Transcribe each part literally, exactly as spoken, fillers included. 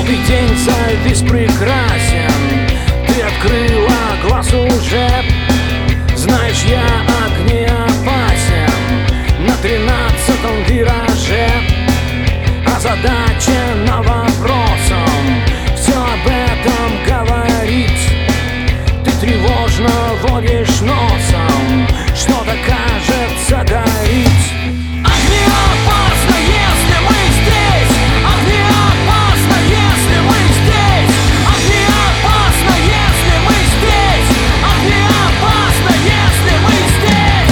Каждый день завис прекрасен, ты открыла глаз уже. Знаешь, я огнеопасен на тринадцатом вираже. Озадачена вопросом, все об этом говорить. Ты тревожно водишь носом, что-то кажется горит. Огнеопасно, если мы здесь. Огнеопасно, если мы здесь. Огнеопасно, если мы здесь. Огнеопасно, если мы здесь.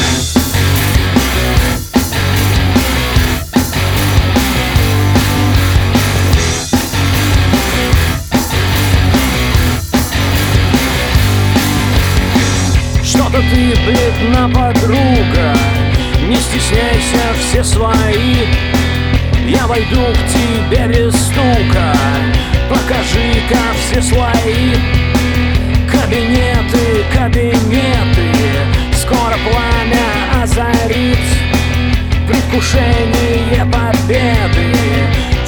Что-то ты бледна, подруга, не стесняйся, все свои. Я войду к тебе без стука, покажи-ка все слои. Кабинеты, кабинеты, скоро пламя озарит. Предвкушение победы